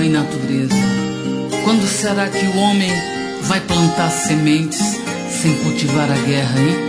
Mãe Natureza, quando será que o homem vai plantar sementes sem cultivar a guerra, hein?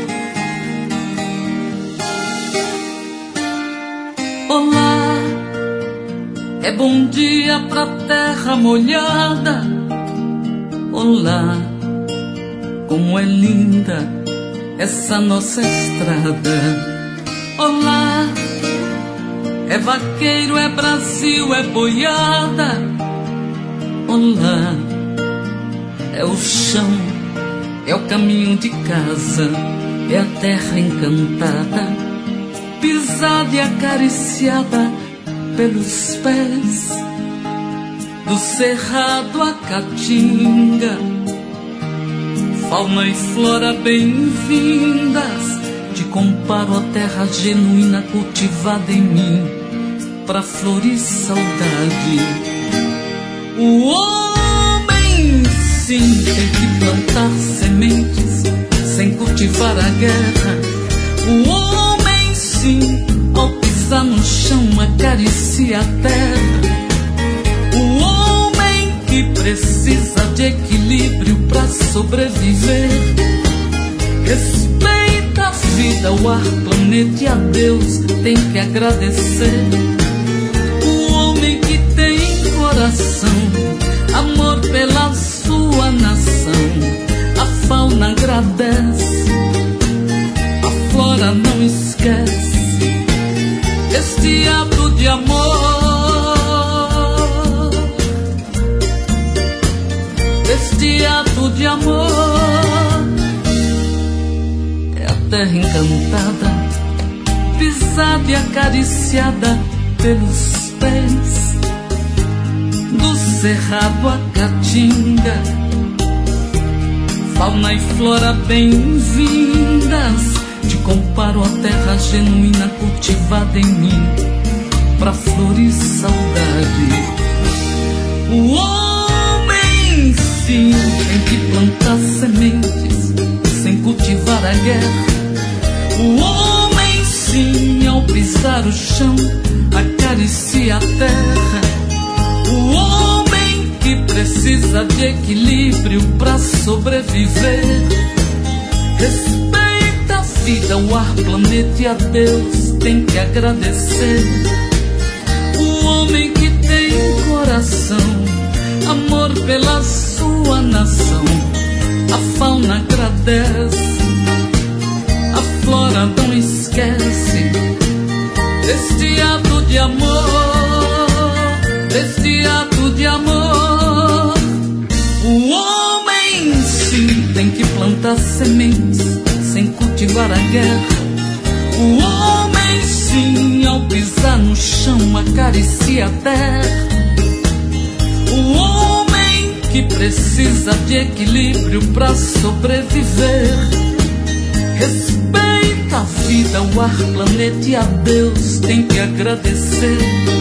Olá, é bom dia pra terra molhada. Olá, como é linda essa nossa estrada. Olá, é vaqueiro, é Brasil, é boiada. Olá, é o chão, é o caminho de casa, é a terra encantada, pisada e acariciada pelos pés do cerrado à caatinga. Fauna e flora bem-vindas, te comparo a terra genuína cultivada em mim, pra florir saudade. O homem sim tem que plantar sementes sem cultivar a guerra. O homem sim, ao pisar no chão, acaricia a terra. O homem que precisa de equilíbrio pra sobreviver, respeita a vida, o ar, planeta e a Deus tem que agradecer. O homem que tem coração, amor pela sua nação, a fauna agradece, a flora não esquece este ato de amor, este ato de amor. É a terra encantada, pisada e acariciada pelos pés do cerrado à caatinga. Fauna e flora bem-vindas, te comparo a terra genuína cultivada em mim, pra florir saudade. O homem sim tem que plantar sementes sem cultivar a guerra. O homem sim, ao pisar o chão, acaricia a terra. O homem que precisa de equilíbrio pra sobreviver, respeita a vida, o ar, planeta e a Deus tem que agradecer. O homem que tem coração, amor pela sua nação, a fauna agradece, a flora não esquece deste ato de amor, deste ato de amor. O homem sim tem que plantar sementes sem cultivar a guerra. O homem sim, ao pisar no chão, acaricia a terra. O homem que precisa de equilíbrio pra sobreviver, respeita a vida, o ar, planeta e a Deus tem que agradecer.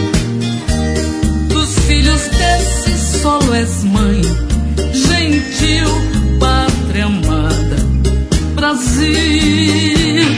Dos filhos desse solo és mãe, gentil, pátria amada, Brasil.